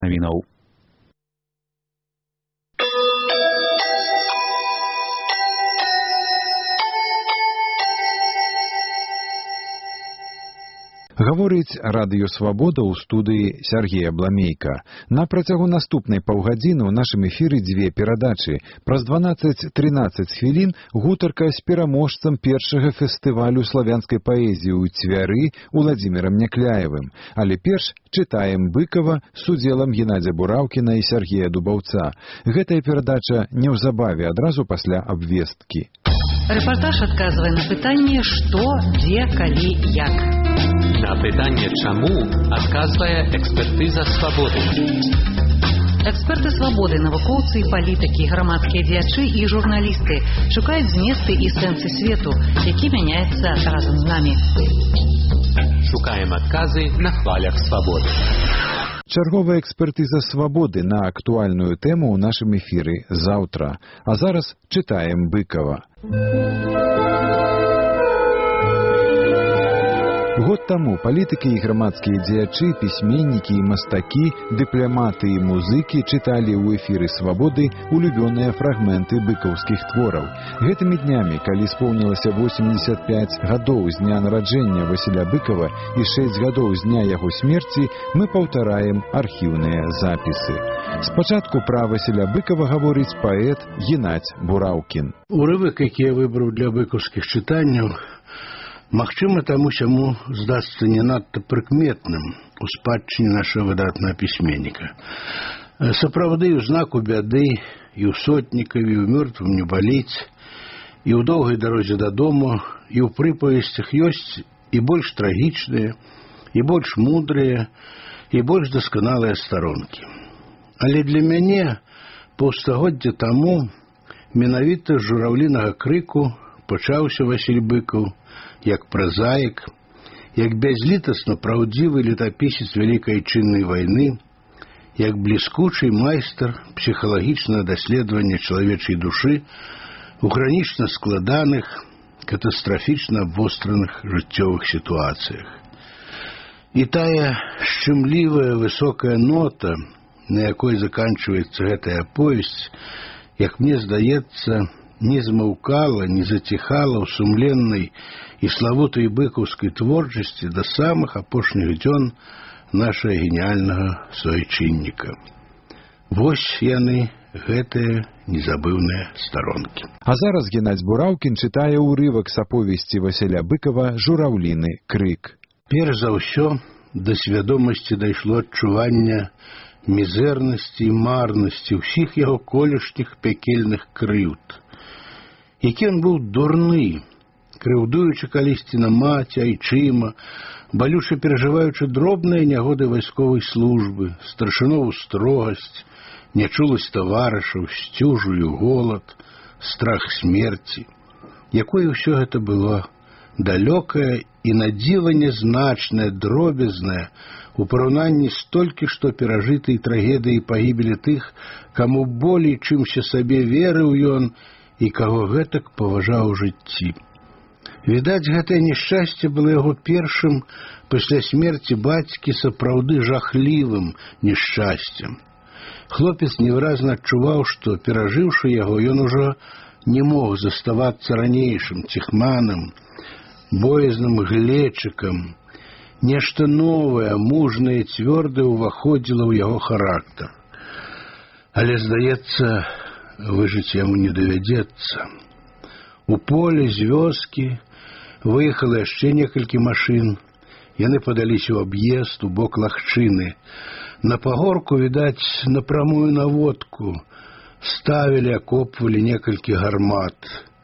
навінаў. Гаворыць радыё «Свабода» ў студыі Сяргея Бламейка. На працягу наступнай паўгадзіны ў нашым эфіры дзве перадачы. Праз 12-13 хвілін гутарка з пераможцам першага фестывалю славянскай паэзіі ў Цвяры Уладзімірам Някляевым. Але перш чытаем Быкава з удзелам Геннадзя Бураўкіна і Сяргея Дубаўца. Гэтая перадача неўзабаве адразу пасля абвесткі. Рэпартаж адказвае на пытанне «Што, дзе, калі, як». На пытанне «Чаму» адказвае экспертыза «Свабоды». Эксперты «Свабоды», навукоўцы і палітыкі, грамадскія дзеячы і журналісты шукаюць зместы і сэнсы свету, які мяняецца разам з намі. Шукаем адказы на хвалях «Свабоды». Чарговая экспертыза «Свабоды» на актуальную тэму ў нашым эфіры заўтра. А зараз чытаем Быкава. Год таму палітыкі і грамадскія дзеячы, пісьменнікі і мастакі, дыпламаты і музыкі чыталі ў эфіры «Свабоды» улюбёныя фрагменты быкаўскіх твораў. Гэтымі днямі, калі споўнілася 85 гадоў з дня нараджэння Васіля Быкава і 6 гадоў з дня яго смерці, мы паўтараем архіўныя запісы. Спачатку пра Васіля Быкава гаворыць паэт Геннадзь Бураўкін. Урывак, які я выбраў для быкаўскіх чытанняў, магчыма, таму-сяму здасца не надта прыкметным у спадчыне нашага выдатнага пісьменніка. Сапраўды, у знаку бяды, і ў сотнікаве, і ў мёртвым не баліць, і ў доўгай дарозе дадому, і ў прыпавесцях ёсць і больш трагічныя, і больш мудрыя, і больш дасканалыя старонкі. Але для мяне паўстагоддзя таму менавіта з жураўлінага крыку пачаўся Васіль Быкаў, як празаік, як бязлітасна праўдзівы летапісец вялікай айчыннай вайны, як бліскучы майстар псіхалагічнага даследавання чалавечай душы у гранічна складаных, катастрафічна абвостраных жыццёвых сітуацыях. І тая шчымлівая высокая нота, на якой заканчваецца гэтая аповесць, як мне здаецца, не змаўкала, не заціхала ў сумленнай і славутай быкаўскай творчасці да самых апошніх дзён нашага геніяльнага суайчынніка. Вось яны, гэтыя незабыўныя старонкі. А зараз Геннадзь Бураўкін чытае ўрывак з аповесці Васіля Быкава «Жураўліны крык». Перш за ўсё да свядомасці дайшло адчуванне мізэрнасці і марнасці ўсіх яго колішніх пякельных крыўд. Які ён быў дурны, крыўдуючы калісьці на маці, айчыма, балюча перажываючы дробныя нягоды вайсковай службы, старшынову строгасць, нячуласць таварышаў, сцюжу і голад, страх смерці. Якое ўсё гэта было далёкае і надзіва нязначнае, дробязнае у параўнанні з толькі што перажытай трагедыяй пагібелі тых, каму болей чымся сабе верыў ён і каго гэтак паважаў у жыцці. Відаць, гэтае няшчасце было яго першым пасля смерці бацькі сапраўды жахлівым няшчасцем. Хлопец невыразна адчуваў, што, перажыўшы яго, ён ужо не мог заставацца ранейшым ціхманам, боязным глечыкам. Нешта новае, мужнае і цвёрдае ўваходзіла ў яго характар. Але, здаецца, выжыць яму не давядзецца. У поле з вёскі выехала яшчэ некалькі машын. Яны падаліся ў аб'езд у бок лагчыны. На пагорку, відаць, напрамую наводку ставілі, акопвалі некалькі гармат.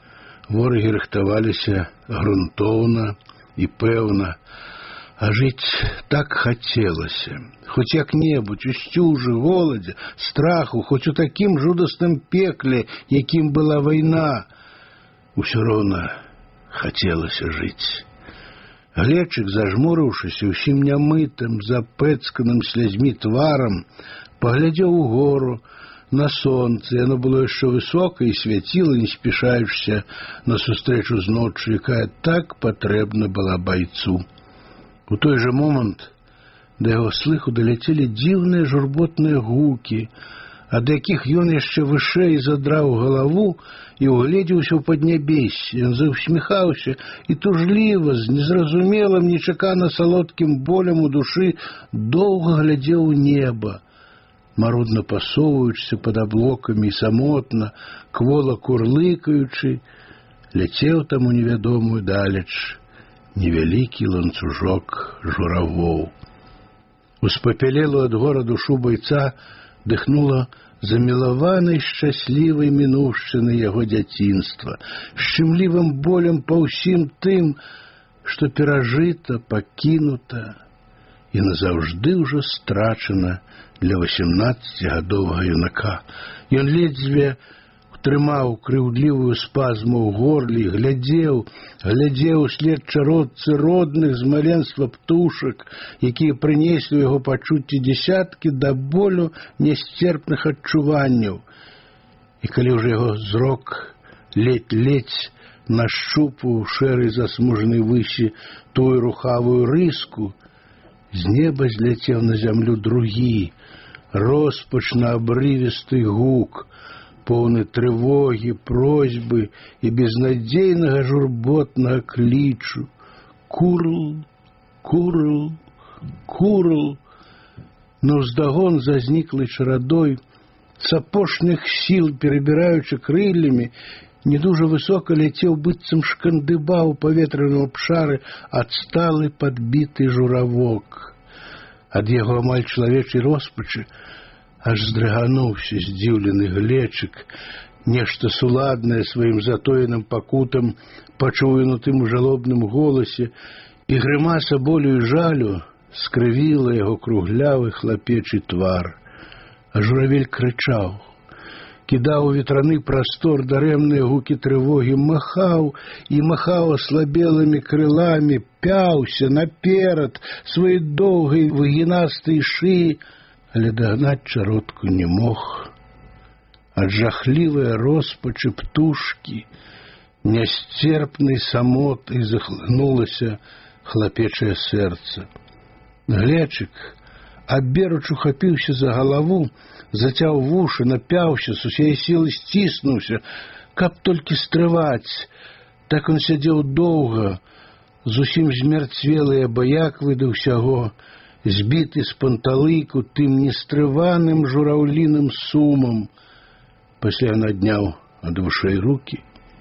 Ворагі рыхтаваліся грунтоўна і пэўна. А жыць так хацелася, хоць як-небудзь у сцюжы, голадзе, страху, хоць у такім жудасным пекле, якім была вайна. Усё роўна хацелася жыць. Глечык, зажмурыўшыся, усім нямытым, запэцканым слязьмі тварам, паглядзеў угору, на сонца. Яно было яшчэ высока і свяціла, не спешаючыся на сустрэчу з ноччу, якая так патрэбна была байцу. У той жа момант да яго слыху даляцелі дзіўныя журботныя гукі, ад якіх ён яшчэ вышэй задраў галаву і угледзеўся ў паднябессе. Ён заусміхаўся і тужліва, з незразумелым, нечакана салодкім болем у душы, доўга глядзеў у неба, марудна пасоўваючыся пад аблокамі і самотна, квола курлыкаючы, ляцеў там у невядомую далеч невялікі ланцужок журавоў. У спапялелу ад гора душу байца дыхнула замілаванай шчаслівай мінуўшчыны яго дзяцінства, шчымлівым болем па ўсім тым, што перажыта, пакінута і назаўжды ўжо страчана для 18гадовага юнака. Ён ледзьве трымаў крыўдлівую спазму ў горле і глядзеў услед чародцы родных з маленства птушак, якія прынеслі яго пачуцці дзесяткі да болю нясцерпных адчуванняў. І калі ўжо яго зрок ледзь нашчупаў у шэрай засмужанай высі тую рухавую рыску, з неба зляцеў на зямлю другі, роспачна-абрывісты гук, поўны трывогі, просьбы і безнадзейнага журботнага клічу. Курл, курл, курл. Но ўздагон за зніклай чарадой, з апошніх сіл перабіраючы крыллямі, не дужа высока ляцеў, быццам шкандыбаў у паветраным абшары адсталы падбіты журавок. Ад яго амаль чалавечай роспачы аж здрыгануўся здзіўлены глечык, нешта суладнае сваім затоеным пакутам пачуў ён у тым жалобным голасе, і грымаса болю і жалю скрывіла яго круглявы хлапечы твар. А журавель крычаў, кідаў у ветраны прастор дарэмныя гукі трывогі, махаў і махаў аслабелымі крыламі, пяўся наперад сваёй доўгай выгінастай шыі, але дагнаць чародку не мог. Ад жахлівай роспачы птушкі нясцерпнай самотай захлынулася хлапечае сэрца. Глечык аберуч ухапіўся за галаву, зацяў вушы, напяўся, з усяе сілы сціснуўся, каб толькі стрываць. Так он сядзеў доўга, зусім змярцвелы і абыяквы да ўсяго, збіты з панталыку тым нестрываным жураўліным сумам. Пасля ён адняў ад вушэй рукі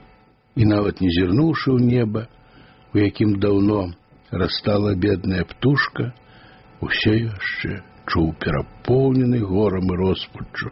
і, нават не зірнуўшы ў неба, у якім даўно растала бедная птушка, усе яшчэ чуў перапоўнены горам і роспаччу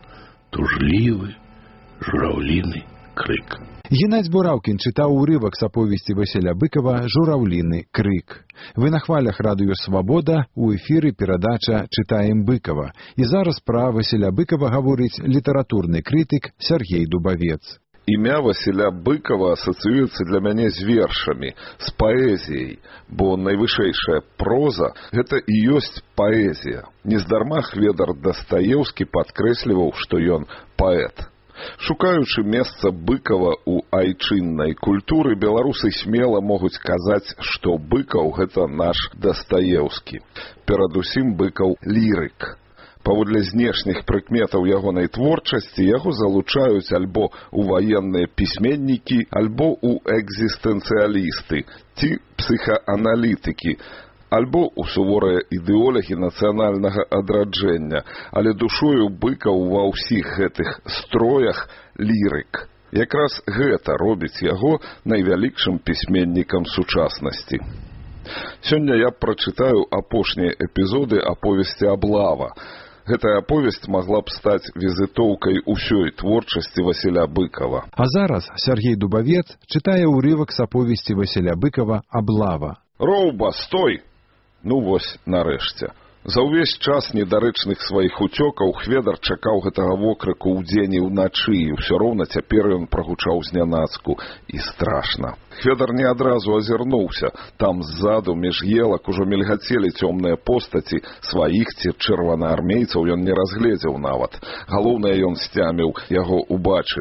тужлівы жураўліны крык. Геннадзь Бураўкін чытаў урывак з аповесці Васіля Быкова «Жураўліны крык». Вы на хвалях радыё «Свабода», у эфіры перадача «Чытаем Быкова». І зараз пра Васіля Быкова гаворыць літаратурны крытык Сяргей Дубавец. Імя Васіля Быкова асацыюецца для мяне з вершамі, з паэзіяй, бо найвышэйшая проза – гэта і ёсць паэзія. Нездарма Хведар Дастаеўскі падкрэсліваў, што ён паэт. Шукаючы месца Быкова ў айчыннай культуры, беларусы смела могуць казаць, што Быкаў – гэта наш Дастаеўскі. Перадусім Быкаў лірык. Паводле знешніх прыкметаў ягонай творчасці яго залучаюць альбо ў ваенныя пісьменнікі, альбо ў экзістэнцыялісты ці псіхааналітыкі, альбо ў суворыя ідэолагі нацыянальнага адраджэння, але душою Быкаў ва ўсіх гэтых строях лірык. Якраз гэта робіць яго найвялікшым пісьменнікам сучаснасці. Сёння я прачытаю апошнія эпізоды аповесці «Аблава». Гэтая аповесць магла б стаць візітоўкай усёй творчасці Васіля Быкова. А зараз Сяргей Дубавец чытае ўрывак з аповесці Васіля Быкова «Аблава». «Роўба, стой!» Ну вось, нарэшце. За ўвесь час недарэчных сваіх уцёкаў Хведар чакаў гэтага вокрыку ўдзень і ўначы, і ўсё роўна цяпер ён прагучаў знянацку. І страшна. Хведар не адразу азірнуўся. Там ззаду між елак ужо мільгацелі цёмныя постаці, сваіх ці чырвонаармейцаў ён не разгледзеў нават. Галоўнае, ён сцяміў, яго убачылі.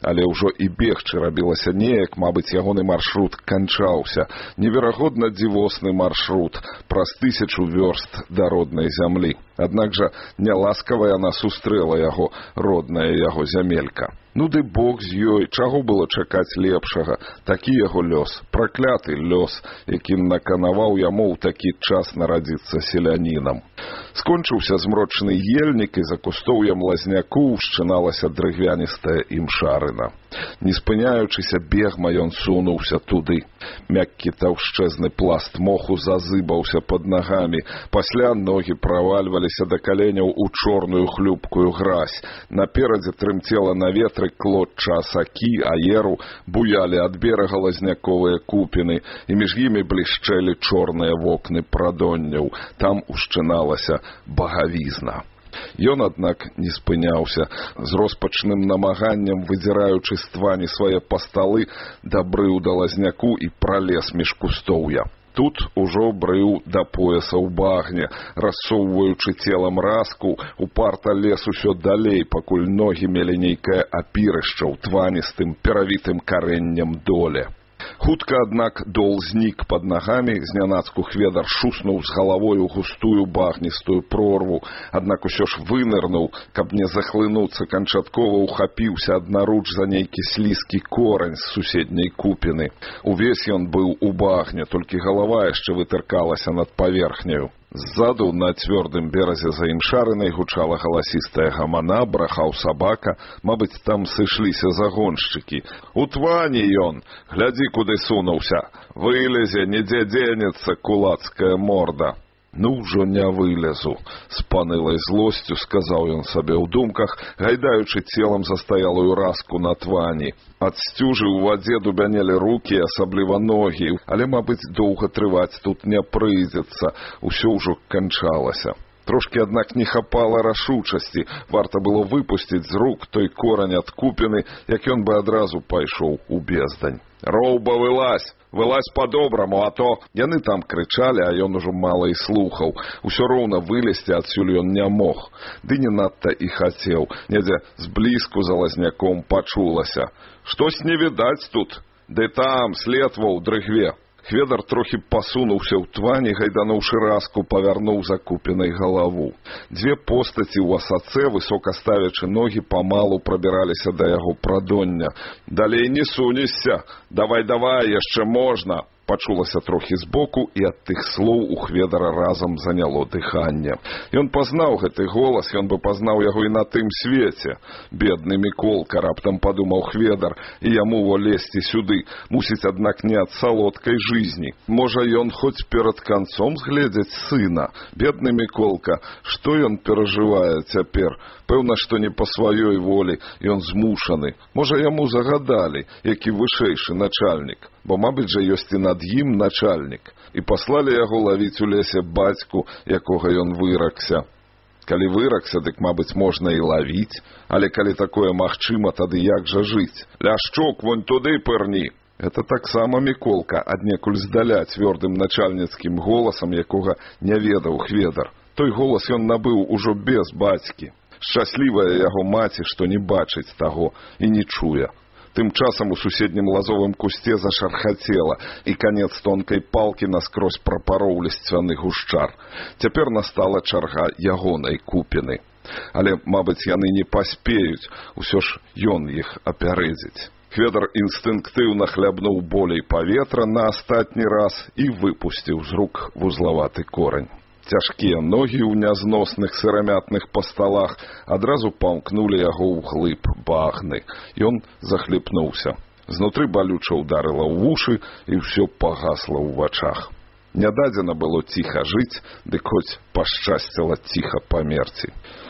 Але ўжо і бегчы рабілася неяк, мабыць, ягоны маршрут канчаўся. Неверагодна дзівосны маршрут праз 1000 вёрст да роднай зямлі. Аднак жа няласкава яна сустрэла яго, родная яго зямелька. Ну ды Бог з ёй, чаго было чакаць лепшага? Такі яго лёс, пракляты лёс, якім наканаваў яму ў такі час нарадзіцца селянінам. Скончыўся змрочны ельнік, і за кустоўем лазняку ўшчыналася дрыгвяністая імшарына. Не спыняючыся бегма, ён сунуўся туды. Мяккі таўшчэзны пласт моху зазыбаўся пад нагамі, пасля ногі правальваліся да каленяў у чорную хлюпкую гразь. Наперадзе трымцела на ветры клотча асакі, аеру, буялі ад берага лазняковыя купіны, і між імі блішчэлі чорныя вокны прадонняў. Там ушчыналася багавізна. Ён, аднак, не спыняўся. З роспачным намаганнем, выдзіраючы з твані свае пасталы, дабрыў да лазняку і пралез між кустоўя. Тут ужо брыў да пояса ў багне, рассоўваючы целам раску, упарта лез усё далей, пакуль ногі мелі нейкае апірышча ў тваністым, перавітым карэннем доле. Хутка, аднак, дол знік пад нагамі, знянацку Хведар шуснуў з галавой у густую багністую прорву, аднак усё ж вынырнуў, каб не захлынуцца канчаткова, ухапіўся аднаруч за нейкі слізкі корань з суседняй купіны. Увесь ён быў у багне, толькі галава яшчэ вытыркалася над паверхняю. Ззаду на цвёрдым беразе за імшарынай гучала галасістая гамана, брахаў сабака, мабыць, там сышліся загоншчыкі. У твані ён, глядзі, куды сунуўся, вылезе, нідзе дзенецца кулацкая морда. Ну, ўжо не вылезу, з панылай злосцю сказаў ён сабе ў думках, гайдаючы целам застаялую раску на твані. Ад сцюжы ў вадзе дубянелі рукі, асабліва ногі, але, мабыць, доўга трываць тут не прыйдзецца, усё ўжо канчалася. Трошкі, аднак, не хапала рашучасці, варта было выпусціць з рук той корань ад купіны, як ён бы адразу пайшоў у бездань. «Роўба, вылазь! Вылазь па-добраму, а то...» Яны там крычалі, а ён ужо мала і слухаў. Усё роўна вылезці адсюль ён не мог. Ды не надта і хацеў. Недзе зблізку за лазняком пачулася. «Штось не відаць тут? Ды там, след во ў дрыгве!» Хведар трохі пасунуўся ў твані, гайдануўшы раску, павярнуў закупенай галаву. Дзве постаці ў асацэ, высока ставячы ногі, памалу прабіраліся да яго прадоння. «Далей не сунешся! Давай, яшчэ можна!» Пачулася трохі збоку, і ад тых слоў у Хведара разам заняло дыханне. Ён пазнаў гэты голас, ён бы пазнаў яго і на тым свеце. Бедны Міколка, раптам падумаў Хведар, і яму во лезці сюды. Мусіць, аднак, не ад салодкай жизни. Можа, ён хоць перад канцом згледзець сына. Бедны Міколка, што ён перажывае цяпер? Пэўна, што не па сваёй волі, ён змушаны. Можа, яму загадалі, які вышэйшы начальнік. Бо, мабыць жа, ёсць і над ім начальнік. І паслалі яго лавіць у лесе бацьку, якога ён выракся. Калі выракся, дык, мабыць, можна і лавіць. Але калі такое магчыма, тады як жа жыць? «Ляшчук, вон туды пырні!» Это таксама Міколка, аднекуль здаля цвёрдым начальніцкім голасам, якога не ведаў Хведар. Той голас ён набыў ужо без бацькі. Шчаслівая яго маці, што не бачыць таго і не чуе. Тым часам у суседнім лазовым кусце зашархацела, і канец тонкай палкі наскрозь прапароў лісцяны гушчар. Цяпер настала чарга ягонай купіны. Але, мабыць, яны не паспеюць, усё ж ён іх апярэдзіць. Хведар інстынктыўна хлябнуў болей паветра на астатні раз і выпусціў з рук вузлаваты корань. Цяжкія ногі ў нязносных сырамятных пасталах адразу памкнулі яго ў глыб багны. Ён захліпнуўся. Знутры балюча ударыла ў вушы, і ўсё пагасла ў вачах. Нядадзена было ціха жыць, дык хоць пашчасціла ціха памерці.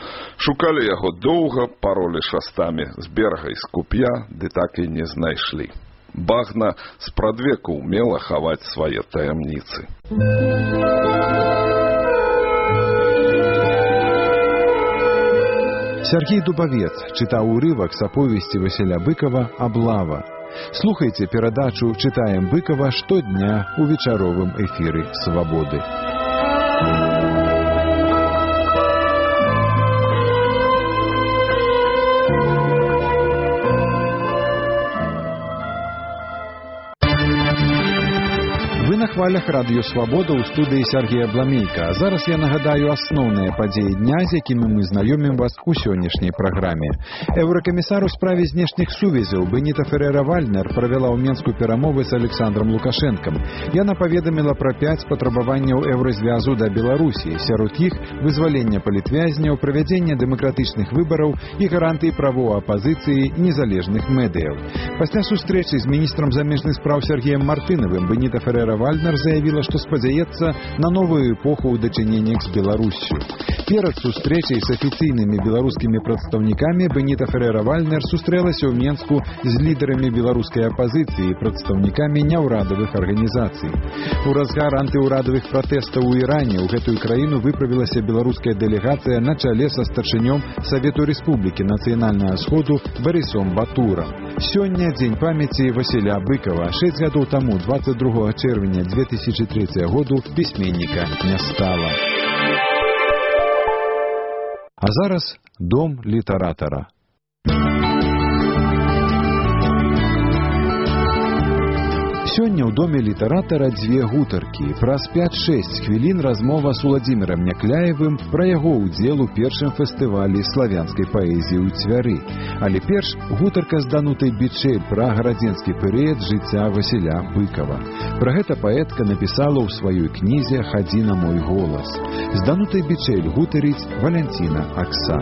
Шукалі яго доўга, паролі шастамі з берага і з куп'я, ды так і не знайшлі. Багна спрадвеку ўмела хаваць свае таямніцы. Сергей Дубавец чытаў урывак з аповесці Васіля Быкова «Аблава». Слухайце перадачу «Чытаем Быкова» штодня у вечаровым эфіры «Свабоды». хвалях радыё Свабода ў студыі Сергея Бламейка. А зараз я нагадаю асноўныя падзеі дня, з якімі мы знаёмім вас у сённяшняй праграме. Еўракамісар у справе знешніх сувязяў Беніта Ферера-Вальнер правяла ў Менску перамовы з Александром Лукашэнкам. Яна паведаміла пра 5 патрабаванняў еўразвязу да Беларусі. Сярод іх вызвалення палітвязняў, правядзення дэмакратычных выбараў і гарантыі правоў апазіцыі незалежных медыяў. Пасля сустрэчы з міністрам замежных спраў Сергеем Мартынавым Беніта Ферера-Вальнер заявіла, што спадзяецца на новую эпоху ў дачыненнях з Беларуссю. Перад сустрэчай з афіцыйнымі беларускімі прадстаўнікамі Беніта Ферера-Вальнер сустрэлася ў Менску з лідарамі беларускай апазіцыі і прадстаўнікамі няўрадавых арганізацый. У разгар антыўрадавых пратэстаў у Іране ў гэтую краіну выправілася беларуская дэлегацыя на чале са старшынём Савету Рэспублікі Нацыянальнага Сходу Барысом Батурам. Сёння дзень памяці Васіля Быкова. 6 гадоў таму, 22 чэрвеня 2003 году, пісьменніка не стала. А зараз дом літаратара. Сёння ў доме літаратара дзве гутаркі. Праз 5-6 хвілін размова з Уладзімірам Някляевым пра яго ўдзел у першым фестывалі славянскай паэзіі ў Цвяры. Але перш гутарка з Данутай Бичэль пра гарадзенскі перыяд жыцця Васіля Быкова. Пра гэта паэтка напісала ў сваёй кнізе «Хадзі на мой голас». З Данутай Бичэль гутарыць Валянціна Аксат.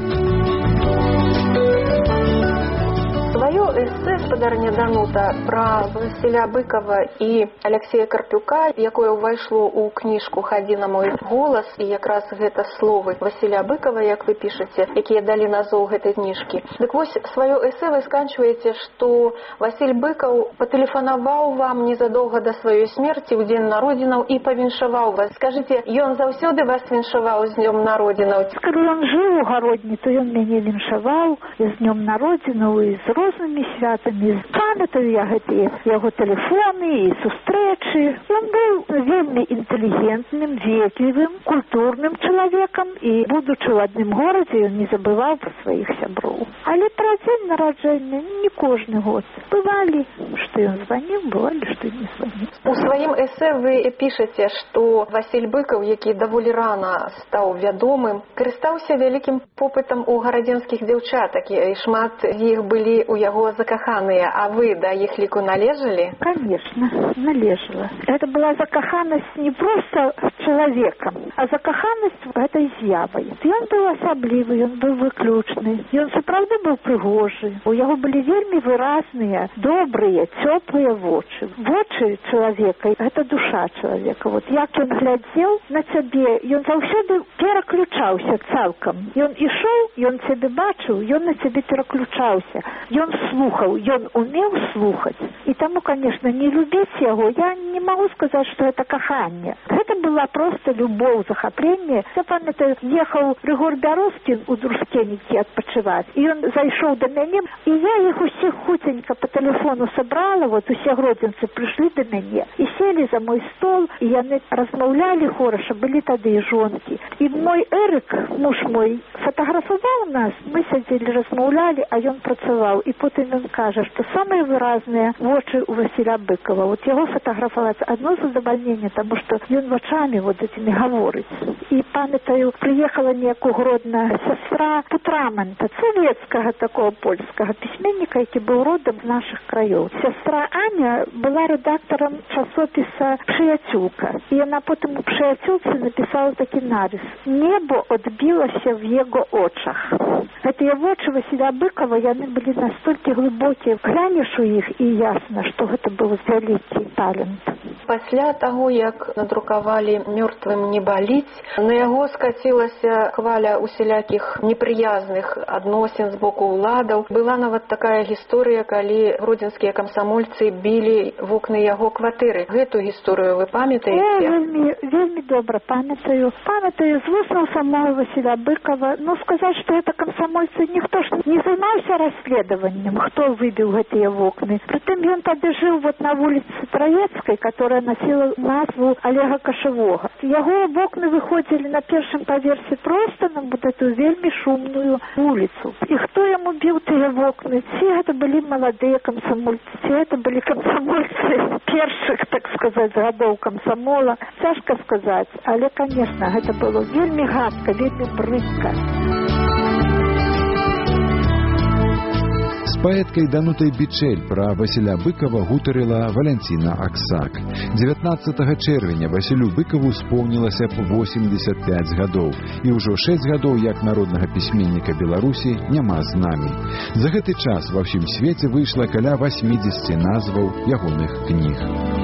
Свое эссе спадарня Данута пра Васіля Быкова і Алексея Карпюка, якое ўвайшло ў кніжку «Хадзі на мой голас», і якраз гэта словы Васіля Быкова, як вы пішаце, якія далі назву гэтай кніжкі. Дык вось, сваё эссе вы сканчваеце, што Васіль Быкаў патэлефанаваў вам незадоўга да сваёй смерці ў дзень народзінаў і павіншаваў вас. Скажыце, ён заўсёды вас віншаваў з днём народзінаў? Калі ён жыў у гародні, то ён мяне віншаваў з днём народзінаў і з рознымі святамі. Памятаю я гэтыя яго тэлефоны і сустрэчы. Ён быў вельмі інтэлігентным, ветлівым, культурным чалавекам і, будучы ў адным горадзе, ён не забываў пра сваіх сяброў. Але пра дзень нараджэння не кожны год. Бывалі, што ён званіў, бывалі, што не званіў. У сваім эссе вы пішаце, што Васіль Быкаў, які даволі рана стаў вядомым, карыстаўся вялікім попытам у гарадзенскіх дзяўчатак, і шмат з іх былі у яго закаханыя, а вы да іх ліку належали? Конечно, належала. Это была закаханность не просто человеком, а закаханность этой з'явой. Ён быў асаблівы, ён быў выключны, ён сапраўды быў прыгожы. У яго былі вельмі выразныя, добрыя, цёплыя вочы. Вочы чалавека — это душа чалавека. Вот як ён глядзеў на цябе, ён заўсёды пераключаўся цалкам. Ён ішоў, ён цябе бачыў, ён на цябе пераключаўся. Ён слухаў, ён умеў слухаць. І таму, конечно, не любіць яго, я не магу сказаць, што гэта каханне. Гэта была просто любоў, захапленне. Я памятаю, ехаў Рыгор Бярозкін у Друскенікі адпачываць, і ён зайшоў да мяне, і я іх усіх хуценька по тэлефону сабрала, вот усе гродзенцы прыйшлі да мяне і сели за мой стол, і яны размаўлялі хораша, былі тады і жонкі. І мой Эрык, муж мой, фотаграфаваў нас, мы сядзелі, размаўлялі, а ён працаваў. І потым ён кажа, што самыя выразныя вочы у Васіля Быкова. Вот яго фотаграфаваць адно задавальненне, таму што ён вачамі вот этими гаворыць. І памятаю, прыехала неяк у Гродна сястра Путраманта, савецкага такого польскага пісьменніка, які быў родам з нашых краёў. Сястра Аня была рэдактарам часопіса «Прыяцюлка». І яна потым у «Прыяцюлцы» напісала такі нарыс: «Небо отбілася в его очах». Гэтыя вочы Васіля Быкова, яны былі настолькі глыбокія. Глянеш у іх, і ясна, што гэта быў вялікі талент. Пасля таго, як надрукавалі «Мёртвым не баліць», на яго скацілася хваля усялякіх непрыязных адносін з боку ўладаў. Была нават такая гісторыя, калі гродзенскія камсамольцы білі вокны яго кватэры. Гэту гісторыю вы памятаеце? Вельмі добра памятаю. Памятаю з вуснаў самого Васіля Быкова. Ну, сказаць, што это камсамольцы, ніхто ж не займаўся займаўся расследаваннем, хто выбіў гэтыя вокны. Прытым ён тады жыў вот на вуліцы Траецкай, которая носила назву Олега Кашевога. Яго вокны выходзілі на першым паверсе проста на вот эту вельмі шумную вуліцу. І хто яму біў тыя вокны? Ці гэта былі маладыя камсамольцы, ці гэта былі камсамольцы першых, так сказаць, гадоў камсамола. Цяжка сказаць, але, конечно, гэта было вельмі гадка, вельмі брыдка. З паэткай Данутай Бичель пра Васіля Быкова гутарыла Валянціна Аксак. 19 чэрвеня Васілю Быкаву споўнілася б 85 гадоў. І ўжо 6 гадоў як народнага пісьменніка Беларусі няма з намі. За гэты час ва ўсім свеце выйшла каля 80 назваў ягоных кніг.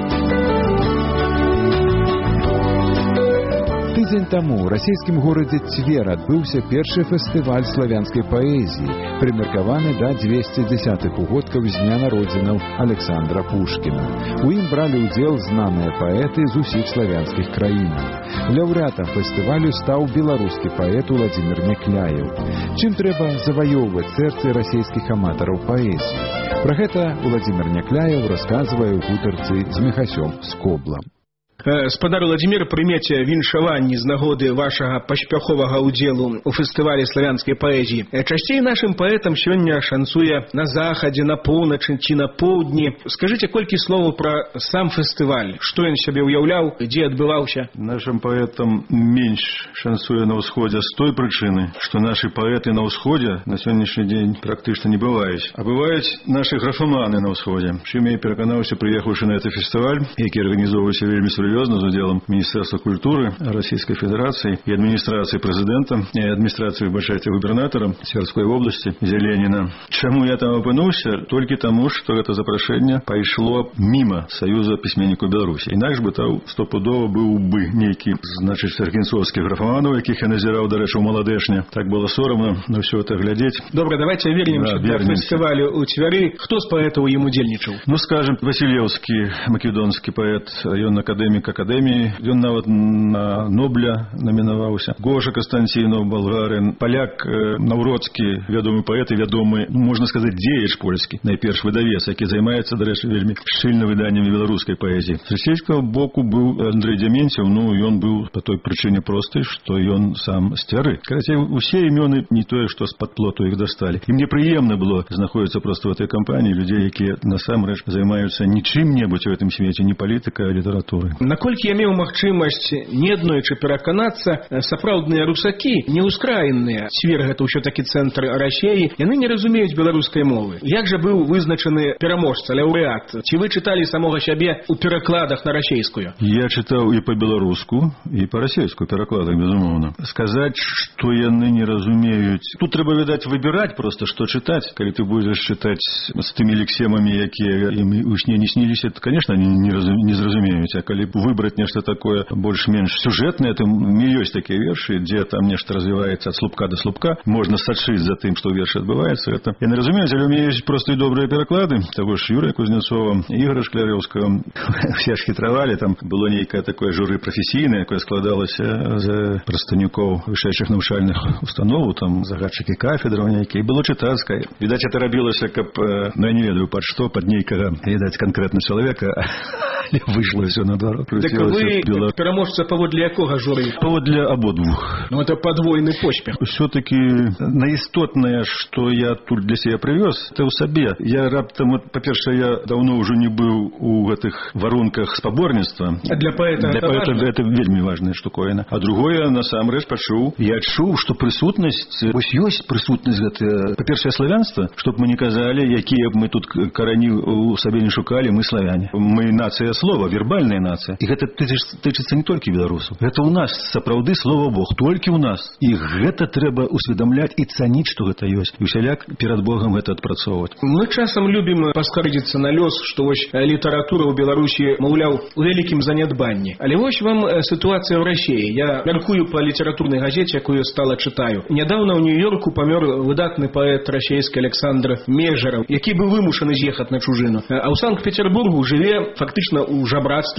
Тыдзень таму ў расійскім горадзе Цвер адбыўся першы фестываль славянскай паэзіі, прымеркаваны да 210-х угодкаў з дня народзінаў Александра Пушкіна. У ім бралі ўдзел знаныя паэты з усіх славянскіх краінаў. Лаўрэатам фестывалю стаў беларускі паэт Уладзімір Някляеў. Чым трэба заваёўваць сэрцы расійскіх аматараў паэзіі? Пра гэта Уладзімір Някляеў расказвае ў гутарцы з Міхасём Скоблам. Спадар Уладзімір, прымеце віншаванні з нагоды вашага паспяховага ўдзелу ў фестывалі славянскай паэзіі. Часцей нашым паэтам сёння шанцуе на захадзе, на поўначы ці на поўдні. Скажыце колькі словаў пра сам фестываль, што ён сябе ўяўляў, дзе адбываўся? Нашим поэтам менш шансуе на ўсходзе з той прычыны, што нашы паэты на ўсходзе на сённяшні дзень практычна не бываюць. А бываюць нашы графаманы на ўсходзе. Чым я пераканаўся, прыехаўшы на гэты фестываль, які арганізоўваўся вельмі сур'ёзна з удзелам Міністэрства культуры Расійскай Федэрацыі і адміністрацыі прэзідэнта і адміністрацыі бачайце губернатара Цверской вобласці Зеленіна. Чаму я там апынуўся? Толькі таму, што гэта запрашэнне пайшло міма Саюза пісьменнікаў Беларусі. Інакш бы там стопудова быў бы нейкі, значыць, аргенцовскі графаманаў, якіх я назіраў, дарэчы, у маладэшне. Так было сорамна на ўсё гэта глядзець. Добра, давайте вернемся да фестывалю ў Цвяры. Хто з паэтаў ім удзельнічаў? Ну, скажем, Васілеўскі, македонскі паэт, ён акадэмік акадэміі, ён нават на Нобля намінаваўся. Гоша Кастанцінаў, балгарин, паляк Наўроцкі, вядомы паэт і вядомы, можна сказаць, дзеяч польскі, найперш выдавец, які займаецца, дарэчы, вельмі шчыльна выданнямі беларускай паэзіі. З расійскага боку быў Андрэй Дзяменцеў, ну, ён быў па той прычыне простай, што ён сам з Цвяры. Карацей, усе імёны не тое, што з-пад плоту іх дасталі. І мне прыемна было знаходзіцца проста ў этой кампаніі людзей, якія насамрэч займаюцца не чым-небудзь у гэтым свеце, не палітыкай, а літаратурай. Наколькі я меў магчымасць не аднойчы пераканацца, сапраўдныя русакі, неўскраінныя, Цвер гэта ўсё-такі цэнтр Расіі, яны не разумеюць беларускай мовы. Як жа быў вызначаны пераможца, лаўрэат? Ці вы чыталі самога сябе ў перакладах на расейскую? Я чытаў і па-беларуску, і па-расейску перакладах, безумоўна. Сказаць, што яны не разумеюць... Тут трэба, відаць, выбіраць проста, што чытаць. Калі ты будзеш чытаць з тымі лексемамі, якія ім у сне не сніліся, то, конечно, не зразумеюць. А калі выбраць нешта такое больш-менш сюжэтнае, то ёсць такія вершы, дзе там нешта развіваецца ад слупка да слупка, можна сачыць за тым, што ў вершы адбываецца. Это я не разумеюць, але у мяне ёсць проста і добрыя пераклады таго ж Юрыя Кузнецова, Ігора Шклярёўскага. Все ж хітравалі, там было нейкае такое журы прафесійнае, якое складалася з прадстаўнікоў вышэйшых навучальных установаў, там загадчыкі кафедраў нейкія, было чытацкае. Відаць, это рабілася, каб, ну я не ведаю, пад што, пад нейкага, відаць, канкрэтна чалавека, але выйшло ўсё наадварот. Так вы пераможца паводле якога журы? Паводле абодвух. Ну, это подвойны поспех. Все-таки наістотнае, што я тут для сябе прывёз, это ў сабе. Я раптам, па-першае, я даўно ўжо не быў у гэтых варунках спаборніцтва. А для паэта это вельмі важная штуковіна. А другое, насамрэч, пачуў. Я адчуў, што прысутнасць, вось ёсць прысутнасць гэтая, па-першае, славянства, чтоб мы не казалі, якія б мы тут карані у сабе не шукалі, мы славяне. Мы нацыя слова, вербальная нацыя. І гэта тычыцца не толькі беларусаў. Гэта ў нас сапраўды слова Бог, толькі ў нас. І гэта трэба усведамляць і цаніць, што гэта ёсць. І усяляк перад Богам гэта адпрацоўваць. Мы часам любім паскардзіцца на лёс, што вось літаратура ў Беларусі, маўляў, у вялікім занядбанні. Але вось вам сітуацыя ў Расіі. Я мяркую па літаратурнай газеце, якую стала чытаю. Нядаўна ў Нью-Йорку памёр выдатны паэт расійскі Александр Межараў, які быў вымушаны з'ехаць на чужыну. А ў Санкт-Петербургу жыве фактычна ў жабрацтве з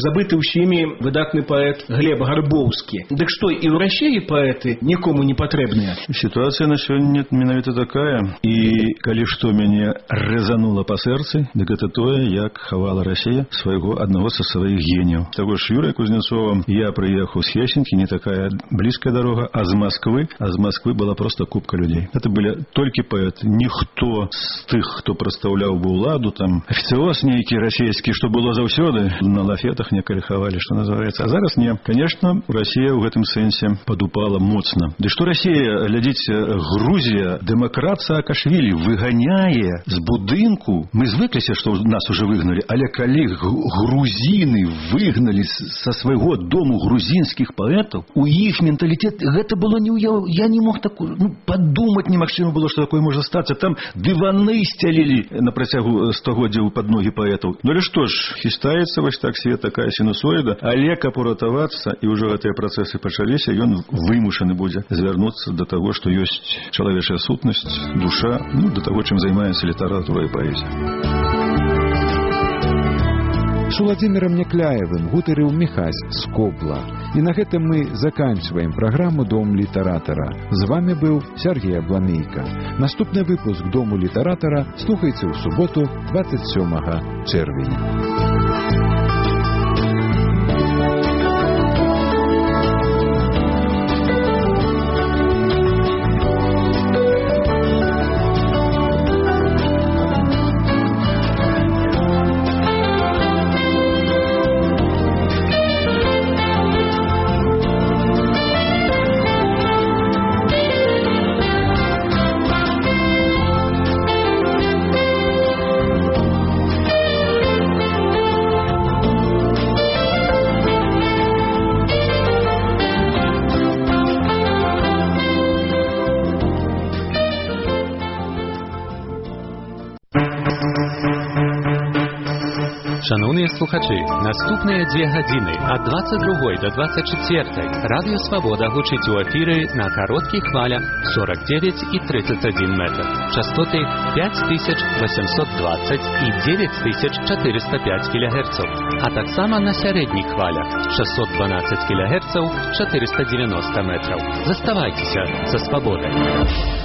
забыты ўсімі выдатны паэт Глеб Гарбоўскі. Дык што, і ў Расіі паэты нікому не патрэбныя? Сітуацыя на сёння менавіта такая. І калі што мяне рэзанула па сэрцы, дык гэта тое, як хавала Расія свайго аднаго са сваіх геніяў. Таго ж Юрыя Кузнецова я прыехаў з Хельсінкі, не такая блізкая дарога, а з Масквы была проста купка людзей. Это былі толькі паэты. Ніхто з тых, хто прадстаўляў бы ўладу, там афіцыоз нейкі расійскі, што было заўсёды на лафетах некалі хавалі, што называецца. А зараз не. Конечно, Расія ў гэтым сэнсе падупала моцна. Ды што Расія, глядзіце, Грузія, дэмакрат Саакашвілі выганяе з будынку. Мы звыкліся, што нас уже выгналі, але калі грузіны выгналі са свайго дому грузінскіх паэтаў, у іх менталітет гэта было не ўяў. Я не мог такое, падумаць немагчыма было, што такое можа стацца. Там дываны сцялілі на працягу стагоддзяў пад ногі паэтаў. Ну але што ж, хістаецца вось так свет, такая сінусоіда, але каб уратавацца, і ўжо гэтыя працэсы пачаліся, ён вымушаны будзе звярнуцца да таго, што ёсць чалавечая сутнасць, душа, да таго, чым займаецца літаратура і паэзія. С Уладзімірам Някляевым гутарыў Міхась з Кобла. І на гэтым мы заканчваем праграму «Дом літаратара». З вами быў Сергей Абламейка. Наступны выпуск «Дому літаратара» слухайце ў суботу 27 чэрвеня. Шановні слухачі, наступныя 2 гадзіны ад 22 до 24 Радыё Свабода гучыць у эфіры на кароткіх хвалях 49 і 31 метр. Частоты 5820 і 9405 кГц, а таксама на сярэдніх хвалях 612 кГц 490 метраў. Заставайцеся са Свабодай.